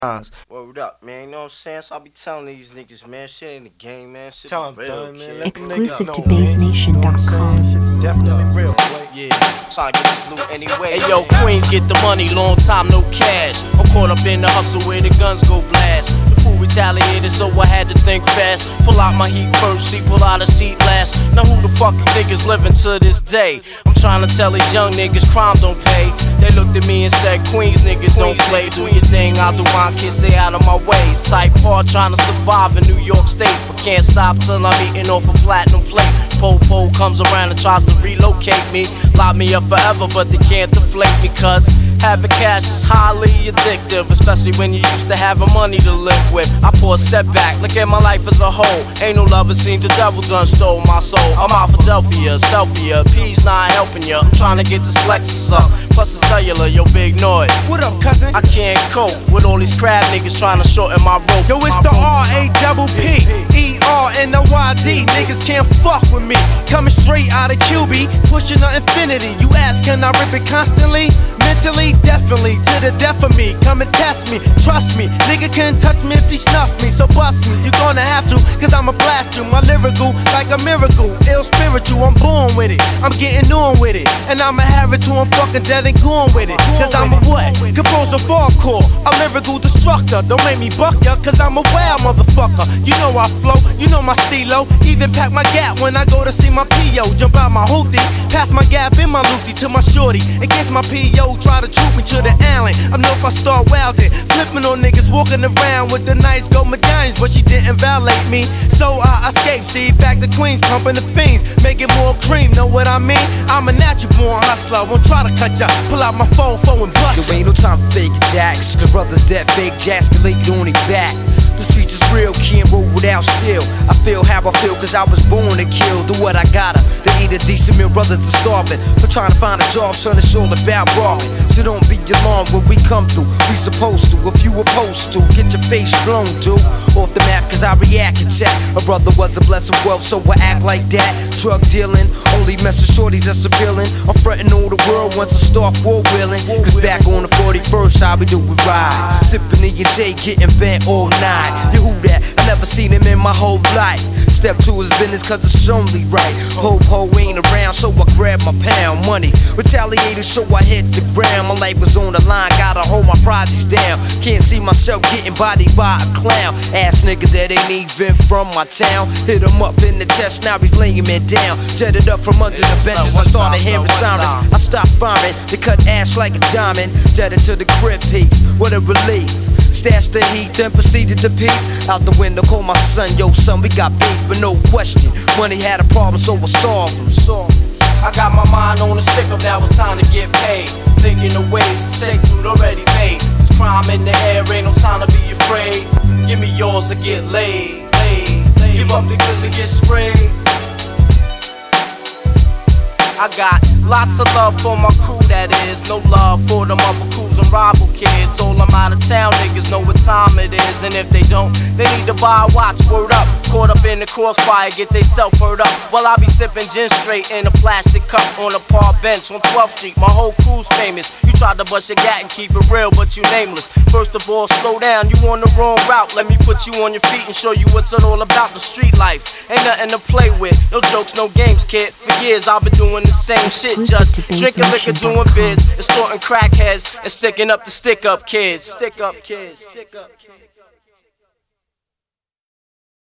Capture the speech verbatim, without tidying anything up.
Word up, man. You know what I'm saying? So I be telling these niggas, man, shit in the game, man. Shit Tell 'em, real, done, man. kid. Let Exclusive them to niggas know, bass nation dot com. Shit's definitely real, boy. Yeah, trying to get this loot anyway. Hey yo, Queens get the money, long time no cash. I'm caught up in the hustle where the guns go blast. The fool retaliated, so I had to think fast. Pull out my heat first, see, pull out a seat last. Now who the fuck you think is living to this day? I'm trying to tell these young niggas crime don't pay. They looked at me and said, Queens niggas don't play. Do your thing, I'll do mine, kids stay out of my ways. Type hard trying to survive in New York State, but can't stop till I'm eating off a platinum plate. Po-po comes around and tries to relocate me. Lock me up forever, but they can't deflate me, cause having cash is highly addictive, especially when you used to having money to live with. I pour a step back, look at my life as a whole. Ain't no love, it seems the devil done stole my soul. I'm out Philadelphia, selfie, P's not helping ya. I'm trying to get this Lexus up, plus the cellular, yo, big noise. What up, cousin? I can't cope with all these crab niggas trying to shorten my rope. Yo, it's the R A double P E R N O Y D. Niggas can't fuck with me. Coming straight out of Q B, pushing the infinity. You ask, can I rip it constantly? Mentally, definitely, to the death of me. Come and test me, trust me. Nigga can't touch me if he snuff me, so bust me. You gonna have to, cause I'ma blast you. My lyrical, like a miracle. Ill spiritual, I'm born with it. I'm getting on with it. And I'ma have it till I'm fucking dead and gone with it. Cause I'm a what? Composer hardcore. A lyrical destructor. Don't make me buck ya, cause I'm a wild motherfucker. You know I flow, you know my stilo. Even pack my gap when I go to see my P O. Jump out my hoopty, pass my gap in my loopty to my shorty. Against my P O, try to troop me to the island. I know if I start wildin', flipping on niggas, walking around with the nice gold medallions, but she didn't violate me, so I escaped. See, back to Queens, pumping the fiends, making more cream. Know what I mean? I'm a natural born hustler. Won't try to cut ya. Pull out my phone, phone and bust. There ain't no time for fake jacks, cause brothers that fake jacks can lay it on their back. The streets is real, can't roll without steel. I feel how I feel cause I was born to kill. Do what I gotta, to eat a decent meal, brothers are starving. But trying to find a job, son, it's all about robbing. So don't be alarmed when we come through. We supposed to, if you opposed to, get your face blown, dude. Off the map cause I react and chat. A brother was a blessing wealth, so I act like that. Drug dealing, only messing shorties that's appealing. I'm frontin' all the world once I start four-wheeling. Cause back on the forty-first, I be doing ride. Sippin' E and J, getting bent all night. You who that? I never seen him in my whole life. Step to his business cause it's only right. Po-po ain't around, so I grab my pound money. Retaliated, so I hit the ground. My life was on the line, gotta hold my projects down. Can't see myself getting bodied by a clown. Ass nigga that ain't even from my town. Hit him up in the chest, now he's laying me down. Jetted up from under the benches, I started hearing sirens. I stopped firing, they cut ash like a diamond. Jetted to the crib piece, what a relief. Stashed the heat, then proceeded to peep out the window, call my son, yo son, we got beef, but no question. Money had a problem, so I solved him. I got my mind on a stick up, now it's time to get paid. Thinking of ways to take food already made. There's crime in the air, ain't no time to be afraid. Give me yours or get laid, laid, laid. Give up the goods and get sprayed. I got lots of love for my crew, that is. No love for them other crews and rival kids. All them out of town niggas know what time it is. And if they don't, they need to buy a watch, word up. Caught up in the crossfire, get they self hurt up. While I be sipping gin straight in a plastic cup on a park bench on twelfth street. My whole crew's famous. You tried to bust your gat and keep it real, but you nameless. First of all, slow down, you on the wrong route. Let me put you on your feet and show you what's it all about. The street life ain't nothing to play with. No jokes, no games, kid. For years I've been doing the same shit, just drinking liquor, doing bids, extorting crackheads, and sticking up the stick up kids. Stick up kids. Stick up kids.